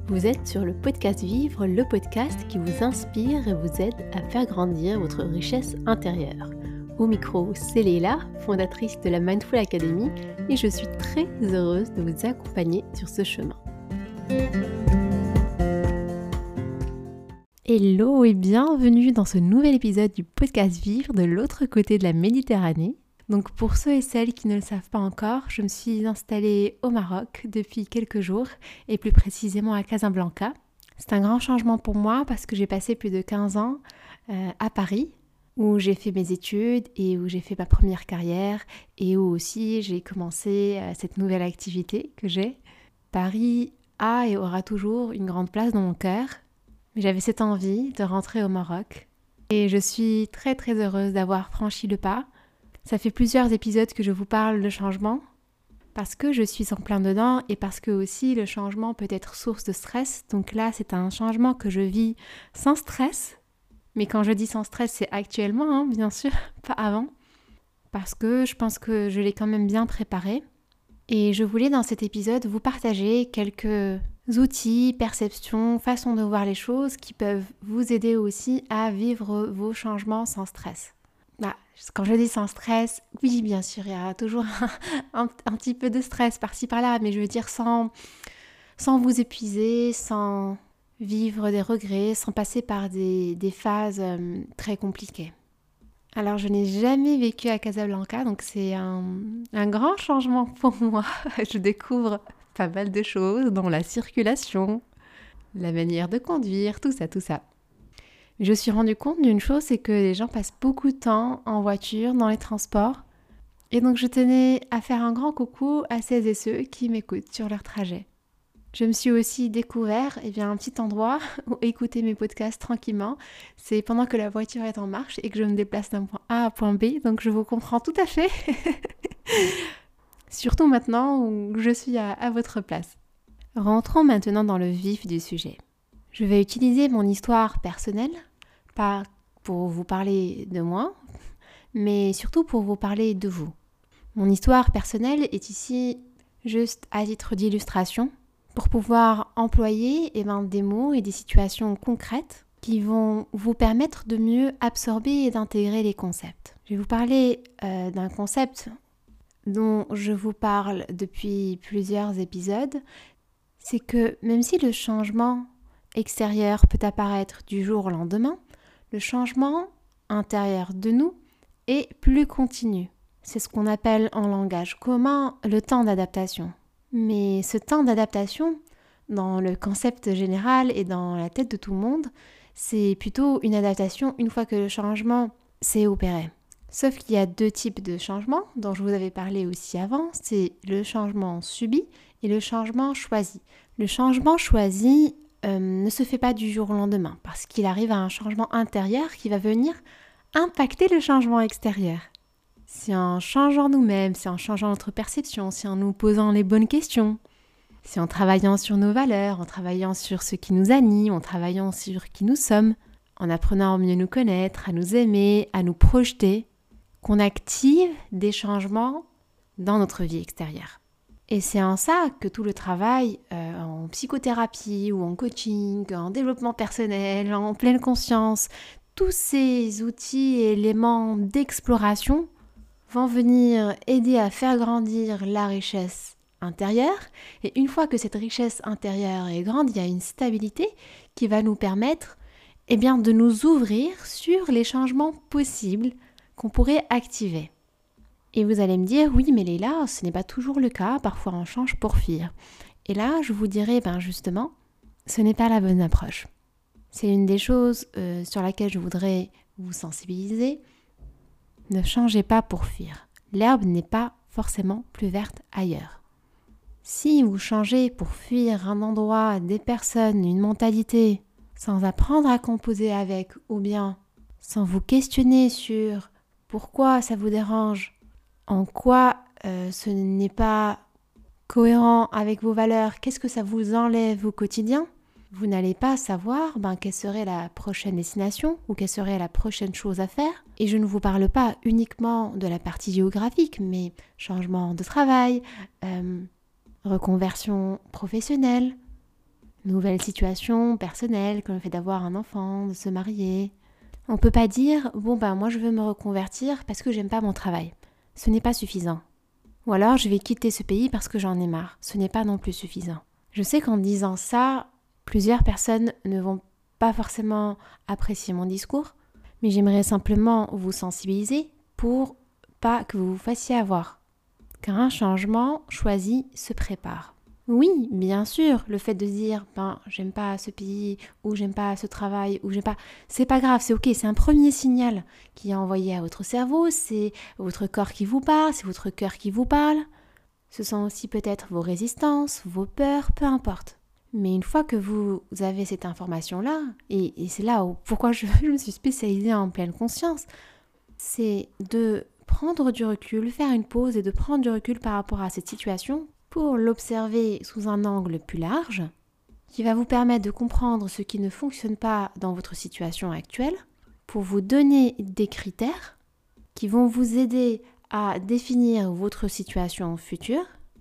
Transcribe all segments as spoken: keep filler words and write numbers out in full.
Vous êtes sur le podcast Vivre, le podcast qui vous inspire et vous aide à faire grandir votre richesse intérieure. Au micro, c'est Léla, fondatrice de la Mindful Academy, et je suis très heureuse de vous accompagner sur ce chemin. Hello et bienvenue dans ce nouvel épisode du podcast Vivre de l'autre côté de la Méditerranée. Donc pour ceux et celles qui ne le savent pas encore, je me suis installée au Maroc depuis quelques jours et plus précisément à Casablanca. C'est un grand changement pour moi parce que j'ai passé plus de quinze ans euh, à Paris où j'ai fait mes études et où j'ai fait ma première carrière et où aussi j'ai commencé euh, cette nouvelle activité que j'ai. Paris a et aura toujours une grande place dans mon cœur. Mais j'avais cette envie de rentrer au Maroc et je suis très très heureuse d'avoir franchi le pas. Ça fait plusieurs épisodes que je vous parle de changement parce que je suis en plein dedans et parce que aussi le changement peut être source de stress. Donc là, c'est un changement que je vis sans stress. Mais quand je dis sans stress, c'est actuellement, hein, bien sûr, pas avant. Parce que je pense que je l'ai quand même bien préparé. Et je voulais dans cet épisode vous partager quelques outils, perceptions, façons de voir les choses qui peuvent vous aider aussi à vivre vos changements sans stress. Bah, quand je dis sans stress, oui, bien sûr, il y a toujours un, un, un petit peu de stress par-ci par-là, mais je veux dire sans, sans vous épuiser, sans vivre des regrets, sans passer par des, des phases euh, très compliquées. Alors, je n'ai jamais vécu à Casablanca, donc c'est un, un grand changement pour moi. Je découvre pas mal de choses, dont la circulation, la manière de conduire, tout ça, tout ça. Je me suis rendu compte d'une chose, c'est que les gens passent beaucoup de temps en voiture, dans les transports. Et donc je tenais à faire un grand coucou à celles et ceux qui m'écoutent sur leur trajet. Je me suis aussi découvert eh bien, un petit endroit où écouter mes podcasts tranquillement. C'est pendant que la voiture est en marche et que je me déplace d'un point A à un point B. Donc je vous comprends tout à fait. Surtout maintenant où je suis à, à votre place. Rentrons maintenant dans le vif du sujet. Je vais utiliser mon histoire personnelle, pas pour vous parler de moi, mais surtout pour vous parler de vous. Mon histoire personnelle est ici juste à titre d'illustration, pour pouvoir employer eh ben, des mots et des situations concrètes qui vont vous permettre de mieux absorber et d'intégrer les concepts. Je vais vous parler euh, d'un concept dont je vous parle depuis plusieurs épisodes, c'est que même si le changement extérieur peut apparaître du jour au lendemain, le changement intérieur de nous est plus continu. C'est ce qu'on appelle en langage commun le temps d'adaptation. Mais ce temps d'adaptation, dans le concept général et dans la tête de tout le monde, c'est plutôt une adaptation une fois que le changement s'est opéré. Sauf qu'il y a deux types de changements dont je vous avais parlé aussi avant, c'est le changement subi et le changement choisi. Le changement choisi Euh, ne se fait pas du jour au lendemain parce qu'il arrive à un changement intérieur qui va venir impacter le changement extérieur. C'est en changeant nous-mêmes, c'est en changeant notre perception, c'est en nous posant les bonnes questions, c'est en travaillant sur nos valeurs, en travaillant sur ce qui nous anime, en travaillant sur qui nous sommes, en apprenant à mieux nous connaître, à nous aimer, à nous projeter, qu'on active des changements dans notre vie extérieure. Et c'est en ça que tout le travail euh, en psychothérapie ou en coaching, en développement personnel, en pleine conscience, tous ces outils et éléments d'exploration vont venir aider à faire grandir la richesse intérieure. Et une fois que cette richesse intérieure est grande, il y a une stabilité qui va nous permettre eh bien, de nous ouvrir sur les changements possibles qu'on pourrait activer. Et vous allez me dire, oui, mais Léla, ce n'est pas toujours le cas, parfois on change pour fuir. Et là, je vous dirais, ben justement, ce n'est pas la bonne approche. C'est une des choses euh, sur laquelle je voudrais vous sensibiliser. Ne changez pas pour fuir. L'herbe n'est pas forcément plus verte ailleurs. Si vous changez pour fuir un endroit, des personnes, une mentalité, sans apprendre à composer avec, ou bien sans vous questionner sur pourquoi ça vous dérange, en quoi euh, ce n'est pas cohérent avec vos valeurs, qu'est-ce que ça vous enlève au quotidien, vous n'allez pas savoir ben, quelle serait la prochaine destination ou quelle serait la prochaine chose à faire. Et je ne vous parle pas uniquement de la partie géographique, mais changement de travail, euh, reconversion professionnelle, nouvelle situation personnelle, comme le fait d'avoir un enfant, de se marier. On ne peut pas dire « bon ben moi je veux me reconvertir parce que j'aime pas mon travail ». Ce n'est pas suffisant. Ou alors je vais quitter ce pays parce que j'en ai marre. Ce n'est pas non plus suffisant. Je sais qu'en disant ça, plusieurs personnes ne vont pas forcément apprécier mon discours, mais j'aimerais simplement vous sensibiliser pour pas que vous vous fassiez avoir. Car un changement choisi se prépare. Oui, bien sûr, le fait de dire ben j'aime pas ce pays ou j'aime pas ce travail ou j'aime pas, c'est pas grave, c'est ok, c'est un premier signal qui est envoyé à votre cerveau, c'est votre corps qui vous parle, c'est votre cœur qui vous parle. Ce sont aussi peut-être vos résistances, vos peurs, peu importe. Mais une fois que vous avez cette information-là, et, et c'est là où pourquoi je, je me suis spécialisée en pleine conscience, c'est de prendre du recul, faire une pause et de prendre du recul par rapport à cette situation pour l'observer sous un angle plus large, qui va vous permettre de comprendre ce qui ne fonctionne pas dans votre situation actuelle, pour vous donner des critères qui vont vous aider à définir votre situation future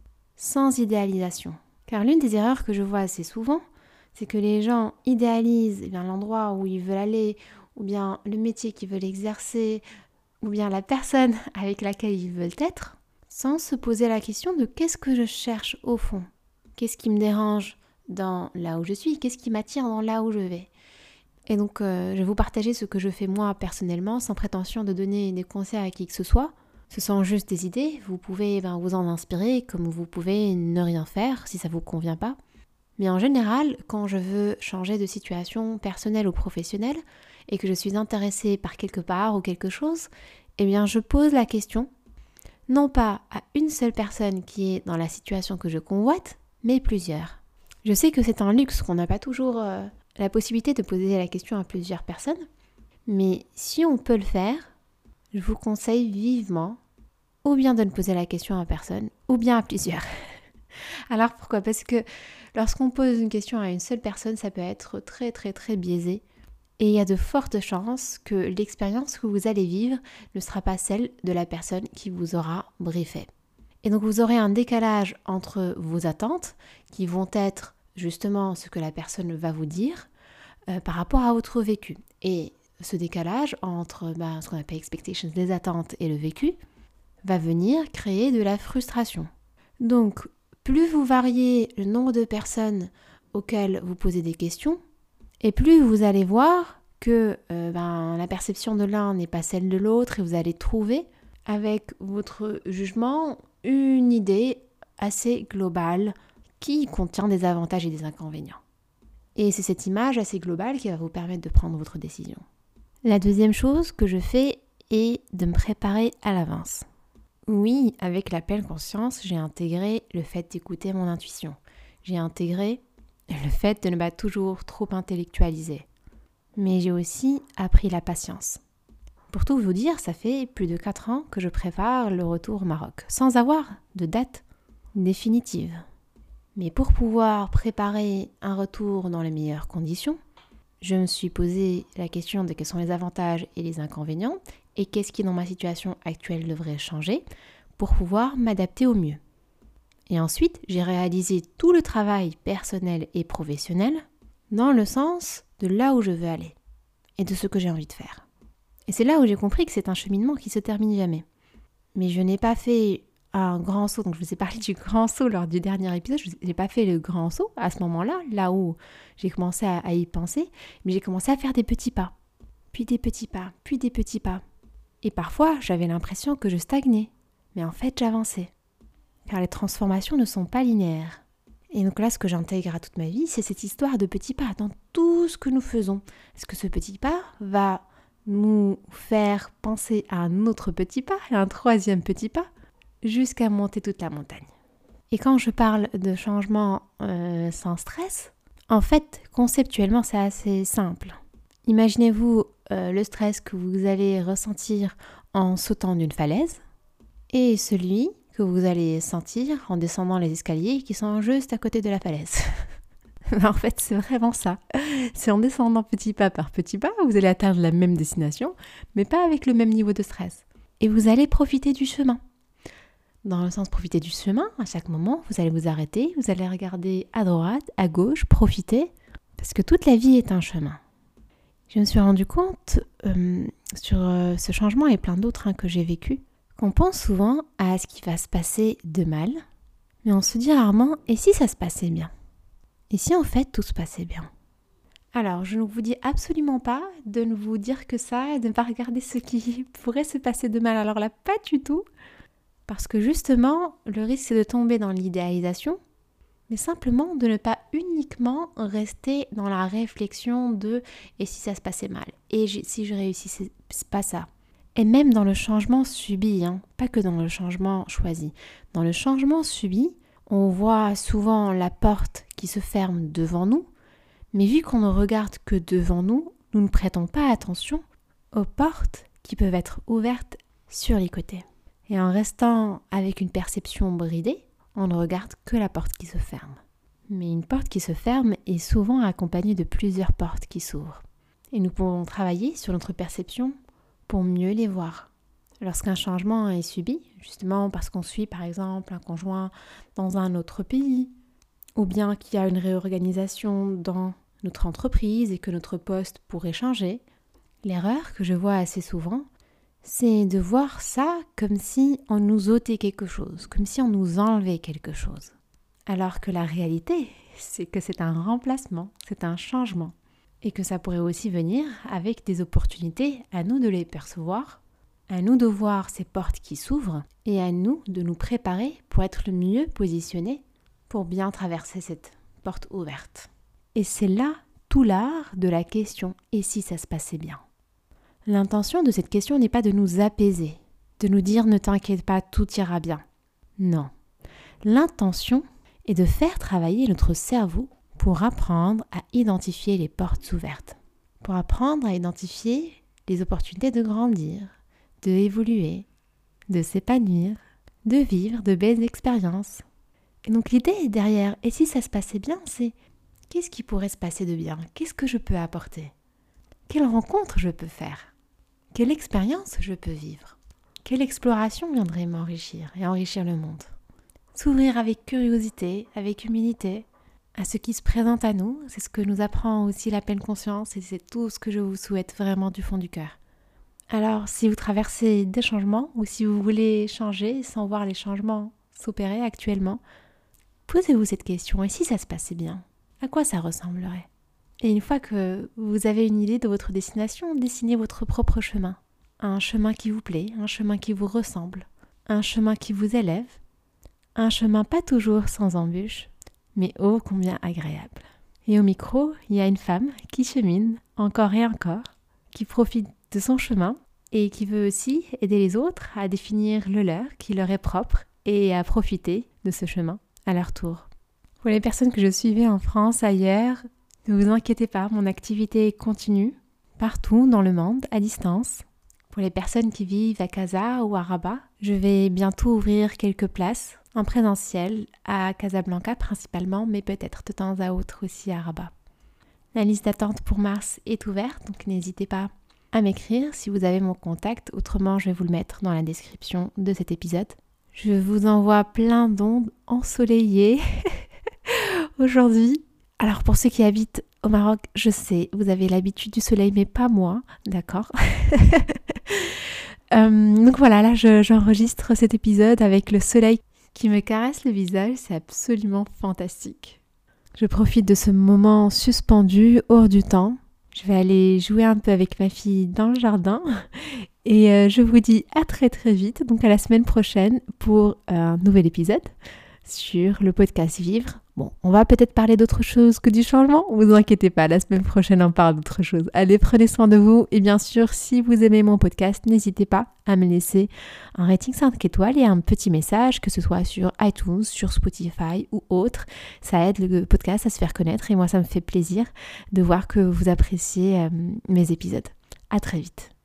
sans idéalisation. Car l'une des erreurs que je vois assez souvent, c'est que les gens idéalisent eh bien, l'endroit où ils veulent aller, ou bien le métier qu'ils veulent exercer, ou bien la personne avec laquelle ils veulent être, sans se poser la question de qu'est-ce que je cherche au fond, qu'est-ce qui me dérange dans là où je suis, qu'est-ce qui m'attire dans là où je vais. Et donc euh, je vais vous partager ce que je fais moi personnellement, sans prétention de donner des conseils à qui que ce soit. Ce sont juste des idées, vous pouvez ben, vous en inspirer comme vous pouvez ne rien faire si ça ne vous convient pas. Mais en général, quand je veux changer de situation personnelle ou professionnelle et que je suis intéressée par quelque part ou quelque chose, eh bien je pose la question non pas à une seule personne qui est dans la situation que je convoite, mais plusieurs. Je sais que c'est un luxe, qu'on n'a pas toujours euh, la possibilité de poser la question à plusieurs personnes, mais si on peut le faire, je vous conseille vivement ou bien de ne poser la question à personne, ou bien à plusieurs. Alors pourquoi ? Parce que lorsqu'on pose une question à une seule personne, ça peut être très très très biaisé. Et il y a de fortes chances que l'expérience que vous allez vivre ne sera pas celle de la personne qui vous aura briefé. Et donc vous aurez un décalage entre vos attentes, qui vont être justement ce que la personne va vous dire, euh, par rapport à votre vécu. Et ce décalage entre bah, ce qu'on appelle expectations, les attentes et le vécu, va venir créer de la frustration. Donc, plus vous variez le nombre de personnes auxquelles vous posez des questions, et plus vous allez voir que euh, ben, la perception de l'un n'est pas celle de l'autre, et vous allez trouver, avec votre jugement, une idée assez globale qui contient des avantages et des inconvénients. Et c'est cette image assez globale qui va vous permettre de prendre votre décision. La deuxième chose que je fais est de me préparer à l'avance. Oui, avec la pleine conscience, j'ai intégré le fait d'écouter mon intuition. J'ai intégré le fait de ne pas toujours trop intellectualiser. Mais j'ai aussi appris la patience. Pour tout vous dire, ça fait plus de quatre ans que je prépare le retour au Maroc, sans avoir de date définitive. Mais pour pouvoir préparer un retour dans les meilleures conditions, je me suis posé la question de quels sont les avantages et les inconvénients et qu'est-ce qui dans ma situation actuelle devrait changer pour pouvoir m'adapter au mieux. Et ensuite, j'ai réalisé tout le travail personnel et professionnel dans le sens de là où je veux aller et de ce que j'ai envie de faire. Et c'est là où j'ai compris que c'est un cheminement qui se termine jamais. Mais je n'ai pas fait un grand saut, donc je vous ai parlé du grand saut lors du dernier épisode, je n'ai pas fait le grand saut à ce moment-là, là où j'ai commencé à, à y penser, mais j'ai commencé à faire des petits pas, puis des petits pas, puis des petits pas. Et parfois, j'avais l'impression que je stagnais, mais en fait, j'avançais. Car les transformations ne sont pas linéaires. Et donc là, ce que j'intègre à toute ma vie, c'est cette histoire de petits pas dans tout ce que nous faisons. Est-ce que ce petit pas va nous faire penser à un autre petit pas, et un troisième petit pas, jusqu'à monter toute la montagne. Et quand je parle de changement euh, sans stress, en fait, conceptuellement, c'est assez simple. Imaginez-vous euh, le stress que vous allez ressentir en sautant d'une falaise et celui que vous allez sentir en descendant les escaliers qui sont juste à côté de la falaise. En fait, c'est vraiment ça. C'est en descendant petit pas par petit pas, vous allez atteindre la même destination, mais pas avec le même niveau de stress. Et vous allez profiter du chemin. dans le sens profiter du chemin. À chaque moment, vous allez vous arrêter, vous allez regarder à droite, à gauche, profiter, parce que toute la vie est un chemin. Je me suis rendu compte euh, sur euh, ce changement et plein d'autres hein, que j'ai vécu, qu'on pense souvent à ce qui va se passer de mal, mais on se dit rarement « et si ça se passait bien ?» Et si en fait tout se passait bien? Alors, je ne vous dis absolument pas de ne vous dire que ça et de ne pas regarder ce qui pourrait se passer de mal. Alors là, pas du tout. Parce que justement, le risque c'est de tomber dans l'idéalisation, mais simplement de ne pas uniquement rester dans la réflexion de « et si ça se passait mal ? Et si je réussissais pas ça ?» Et même dans le changement subi, hein, pas que dans le changement choisi. Dans le changement subi, on voit souvent la porte qui se ferme devant nous, mais vu qu'on ne regarde que devant nous, nous ne prêtons pas attention aux portes qui peuvent être ouvertes sur les côtés. Et en restant avec une perception bridée, on ne regarde que la porte qui se ferme. Mais une porte qui se ferme est souvent accompagnée de plusieurs portes qui s'ouvrent. Et nous pouvons travailler sur notre perception pour mieux les voir. Lorsqu'un changement est subi, justement parce qu'on suit par exemple un conjoint dans un autre pays, ou bien qu'il y a une réorganisation dans notre entreprise et que notre poste pourrait changer, l'erreur que je vois assez souvent, c'est de voir ça comme si on nous ôtait quelque chose, comme si on nous enlevait quelque chose. Alors que la réalité, c'est que c'est un remplacement, c'est un changement. Et que ça pourrait aussi venir avec des opportunités, à nous de les percevoir, à nous de voir ces portes qui s'ouvrent et à nous de nous préparer pour être le mieux positionnés pour bien traverser cette porte ouverte. Et c'est là tout l'art de la question « et si ça se passait bien ?» L'intention de cette question n'est pas de nous apaiser, de nous dire « ne t'inquiète pas, tout ira bien ». Non. L'intention est de faire travailler notre cerveau pour apprendre à identifier les portes ouvertes, pour apprendre à identifier les opportunités de grandir, de évoluer, de s'épanouir, de vivre de belles expériences. Et donc l'idée derrière « et si ça se passait bien ?» c'est qu'est-ce qui pourrait se passer de bien? Qu'est-ce que je peux apporter? Quelle rencontre je peux faire? Quelle expérience je peux vivre? Quelle exploration viendrait m'enrichir et enrichir le monde? S'ouvrir avec curiosité, avec humilité à ce qui se présente à nous, c'est ce que nous apprend aussi la pleine conscience et c'est tout ce que je vous souhaite vraiment du fond du cœur. Alors, si vous traversez des changements ou si vous voulez changer sans voir les changements s'opérer actuellement, posez-vous cette question, et si ça se passait bien? À quoi ça ressemblerait? Et une fois que vous avez une idée de votre destination, dessinez votre propre chemin. Un chemin qui vous plaît, un chemin qui vous ressemble, un chemin qui vous élève, un chemin pas toujours sans embûches, mais ô combien agréable. Et au micro, il y a une femme qui chemine encore et encore, qui profite de son chemin et qui veut aussi aider les autres à définir le leur qui leur est propre et à profiter de ce chemin à leur tour. Pour les personnes que je suivais en France, ailleurs, ne vous inquiétez pas, mon activité continue partout dans le monde, à distance. Pour les personnes qui vivent à Casa ou à Rabat, je vais bientôt ouvrir quelques places en présentiel à Casablanca principalement, mais peut-être de temps à autre aussi à Rabat. La liste d'attente pour mars est ouverte, donc n'hésitez pas à m'écrire si vous avez mon contact. Autrement, je vais vous le mettre dans la description de cet épisode. Je vous envoie plein d'ondes ensoleillées aujourd'hui. Alors pour ceux qui habitent au Maroc, je sais, vous avez l'habitude du soleil, mais pas moi, d'accord. euh, Donc voilà, là je, j'enregistre cet épisode avec le soleil qui me caresse le visage, c'est absolument fantastique. Je profite de ce moment suspendu, hors du temps. Je vais aller jouer un peu avec ma fille dans le jardin et euh, je vous dis à très très vite, donc à la semaine prochaine pour un nouvel épisode sur le podcast Vivre. Bon, on va peut-être parler d'autre chose que du changement, vous inquiétez pas, la semaine prochaine on parle d'autre chose. Allez, prenez soin de vous et bien sûr, si vous aimez mon podcast, n'hésitez pas à me laisser un rating cinq étoiles et un petit message, que ce soit sur iTunes, sur Spotify ou autre. Ça aide le podcast à se faire connaître et moi ça me fait plaisir de voir que vous appréciez euh, mes épisodes. À très vite.